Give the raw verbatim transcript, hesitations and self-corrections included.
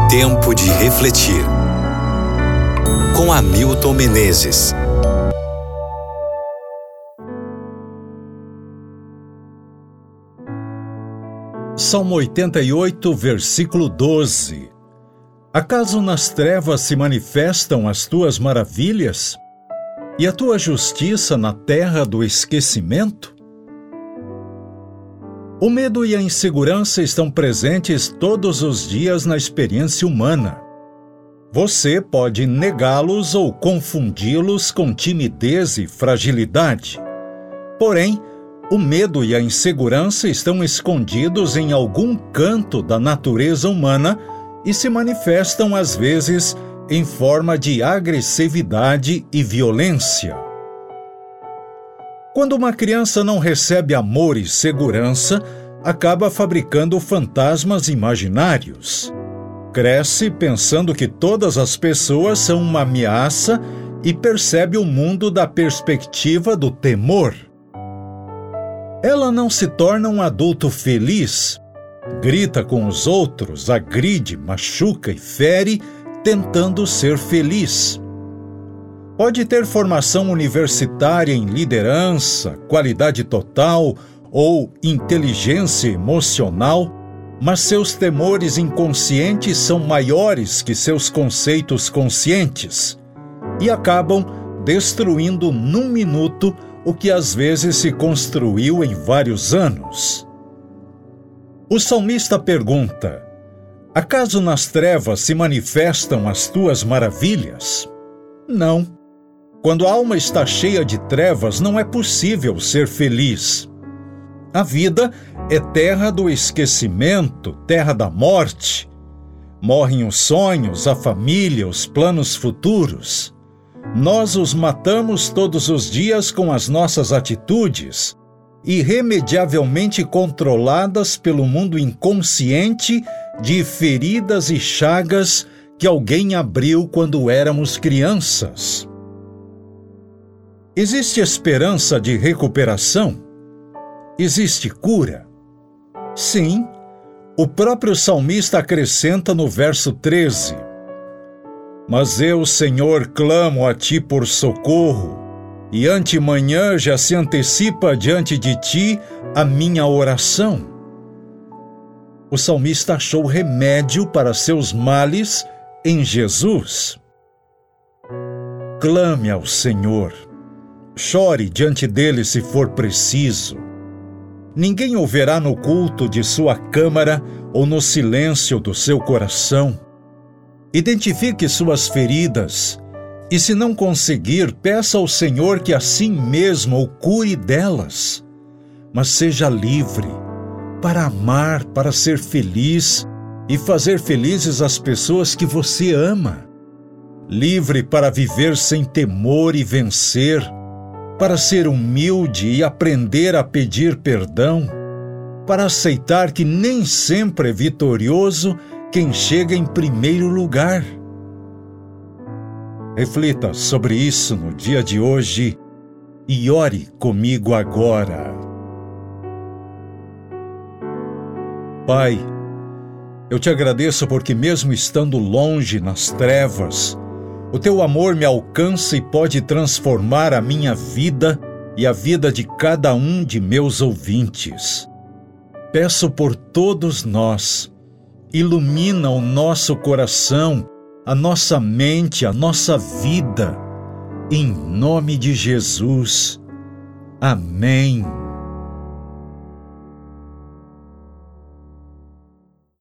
Tempo de refletir. Com Hamilton Menezes. Salmo oitenta e oito, versículo doze. Acaso nas trevas se manifestam as tuas maravilhas? E a tua justiça na terra do esquecimento? O medo e a insegurança estão presentes todos os dias na experiência humana. Você pode negá-los ou confundi-los com timidez e fragilidade. Porém, o medo e a insegurança estão escondidos em algum canto da natureza humana e se manifestam às vezes em forma de agressividade e violência. Quando uma criança não recebe amor e segurança, acaba fabricando fantasmas imaginários. Cresce pensando que todas as pessoas são uma ameaça e percebe o mundo da perspectiva do temor. Ela não se torna um adulto feliz. Grita com os outros, agride, machuca e fere, tentando ser feliz. Pode ter formação universitária em liderança, qualidade total ou inteligência emocional, mas seus temores inconscientes são maiores que seus conceitos conscientes e acabam destruindo num minuto o que às vezes se construiu em vários anos. O salmista pergunta: acaso nas trevas se manifestam as tuas maravilhas? Não. Quando a alma está cheia de trevas, não é possível ser feliz. A vida é terra do esquecimento, terra da morte. Morrem os sonhos, a família, os planos futuros. Nós os matamos todos os dias com as nossas atitudes, irremediavelmente controladas pelo mundo inconsciente de feridas e chagas que alguém abriu quando éramos crianças. Existe esperança de recuperação? Existe cura? Sim, o próprio salmista acrescenta no verso treze: Mas eu, Senhor, clamo a ti por socorro, e antemanhã já se antecipa diante de ti a minha oração. O salmista achou remédio para seus males em Jesus. Clame ao Senhor. Chore diante dele se for preciso. Ninguém o verá no culto de sua câmara ou no silêncio do seu coração. Identifique suas feridas e, se não conseguir, peça ao Senhor que assim mesmo o cure delas. Mas seja livre para amar, para ser feliz e fazer felizes as pessoas que você ama. Livre para viver sem temor e vencer, para ser humilde e aprender a pedir perdão, para aceitar que nem sempre é vitorioso quem chega em primeiro lugar. Reflita sobre isso no dia de hoje e ore comigo agora. Pai, eu te agradeço porque mesmo estando longe nas trevas, o teu amor me alcança e pode transformar a minha vida e a vida de cada um de meus ouvintes. Peço por todos nós, ilumina o nosso coração, a nossa mente, a nossa vida. Em nome de Jesus. Amém.